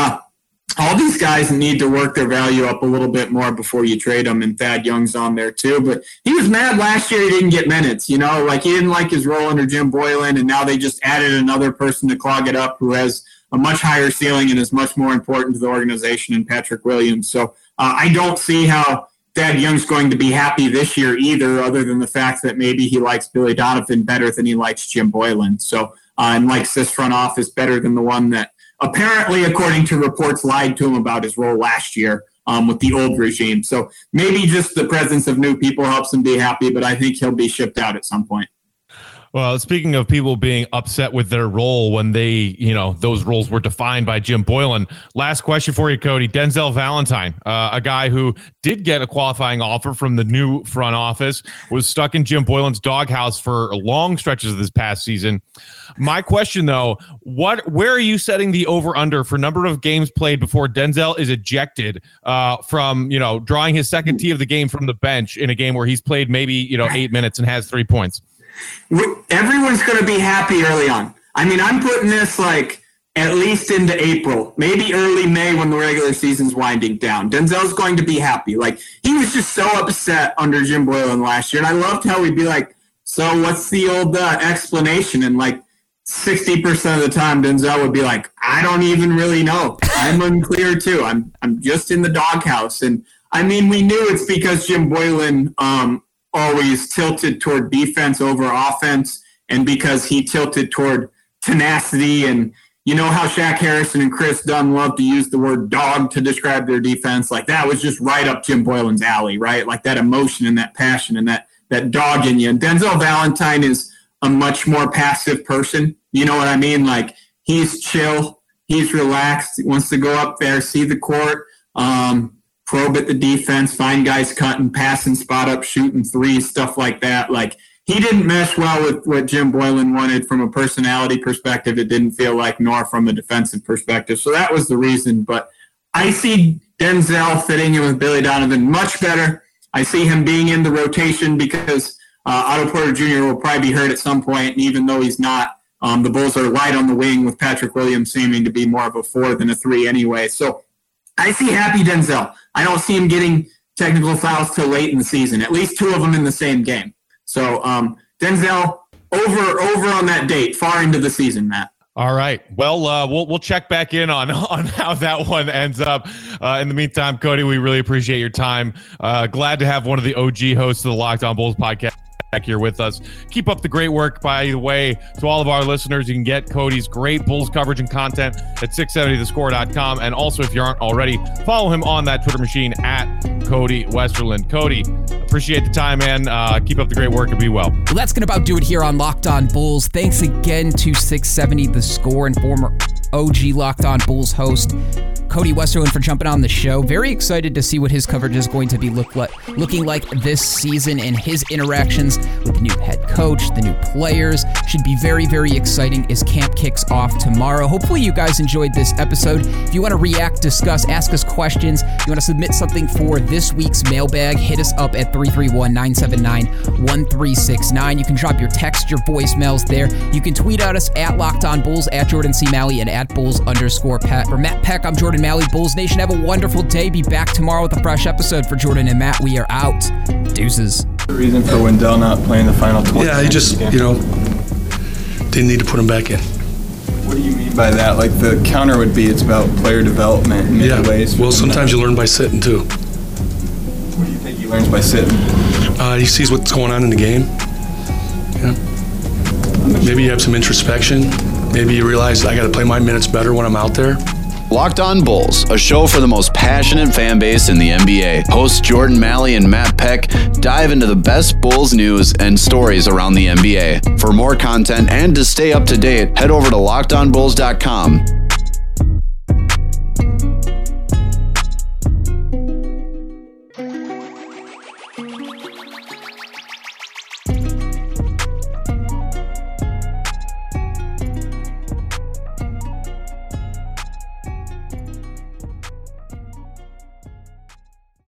Speaker 11: all these guys need to work their value up a little bit more before you trade them, and Thad Young's on there too. But he was mad last year he didn't get minutes, like he didn't like his role under Jim Boylen, and now they just added another person to clog it up who has a much higher ceiling and is much more important to the organization than Patrick Williams. So I don't see how Thad Young's going to be happy this year either, other than the fact that maybe he likes Billy Donovan better than he likes Jim Boylen. So and likes this front office better than the one that apparently, according to reports, lied to him about his role last year with the old regime. So maybe just the presence of new people helps him be happy, but I think he'll be shipped out at some point.
Speaker 10: Well, speaking of people being upset with their role when they, those roles were defined by Jim Boylen. Last question for you, Cody. Denzel Valentine, a guy who did get a qualifying offer from the new front office, was stuck in Jim Boylen's doghouse for long stretches of this past season. My question, though, where are you setting the over-under for number of games played before Denzel is ejected from, drawing his second tee of the game from the bench in a game where he's played maybe, 8 minutes and has 3 points?
Speaker 11: Everyone's going to be happy early on. I'm putting this at least into April, maybe early May when the regular season's winding down. Denzel's going to be happy. He was just so upset under Jim Boylen last year, and I loved how he'd be like, so what's the old explanation? And 60% of the time, Denzel would be like, I don't even really know. I'm unclear too. I'm just in the doghouse. And we knew it's because Jim Boylen always tilted toward defense over offense, and because he tilted toward tenacity. And you know how Shaq Harrison and Chris Dunn love to use the word dog to describe their defense? That was just right up Jim Boylen's alley, right? That emotion and that passion and that dog in you. And Denzel Valentine is a much more passive person. You know what I mean? He's chill, he's relaxed, he wants to go up there, see the court, probe at the defense, find guys cutting, passing, spot up, shooting threes, stuff like that. He didn't mesh well with what Jim Boylen wanted from a personality perspective. It didn't feel like, nor from a defensive perspective. So that was the reason. But I see Denzel fitting in with Billy Donovan much better. I see him being in the rotation because Otto Porter Jr. will probably be hurt at some point, and even though he's not, the Bulls are light on the wing with Patrick Williams seeming to be more of a 4 than a 3 anyway. So I see happy Denzel. I don't see him getting technical fouls till late in the season, at least 2 of them in the same game. So Denzel over on that date, far into the season, Matt.
Speaker 10: All right. Well, we'll check back in on how that one ends up. In the meantime, Cody, we really appreciate your time. Glad to have one of the OG hosts of the Locked On Bulls podcast back here with us. Keep up the great work. By the way, to all of our listeners, you can get Cody's great Bulls coverage and content at 670thescore.com. And also, if you aren't already, follow him on that Twitter machine at Cody Westerlund. Cody, appreciate the time, man. Keep up the great work and be well.
Speaker 8: Well, that's going to about do it here on Locked On Bulls. Thanks again to 670 The Score and former OG Locked On Bulls host Cody Westerlund, for jumping on the show. Very excited to see what his coverage is going to be looking like this season, and his interactions with the new head coach, the new players. Should be very, very exciting as camp kicks off tomorrow. Hopefully you guys enjoyed this episode. If you want to react, discuss, ask us questions, you want to submit something for this week's mailbag, hit us up at 331-979-1369. You can drop your text, your voicemails there. You can tweet at us at Locked On Bulls, at Jordan C. Malley, and at Bulls_Pat. For Matt Peck, I'm Jordan Malley. Bulls Nation, have a wonderful day. Be back tomorrow with a fresh episode. For Jordan and Matt, we are out. Deuces.
Speaker 9: The reason for Wendell not playing the final 20
Speaker 7: Yeah, he just, didn't need to put him back in.
Speaker 9: What do you mean by that? Like, the counter would be it's about player development in many ways.
Speaker 7: Well, sometimes you learn by sitting, too.
Speaker 9: What do you think he learns by sitting?
Speaker 7: He sees what's going on in the game. Yeah. Maybe you have some introspection. Maybe you realize I got to play my minutes better when I'm out there.
Speaker 1: Locked On Bulls, a show for the most passionate fan base in the NBA. Hosts Jordan Malley and Matt Peck dive into the best Bulls news and stories around the NBA. For more content and to stay up to date, head over to LockedOnBulls.com.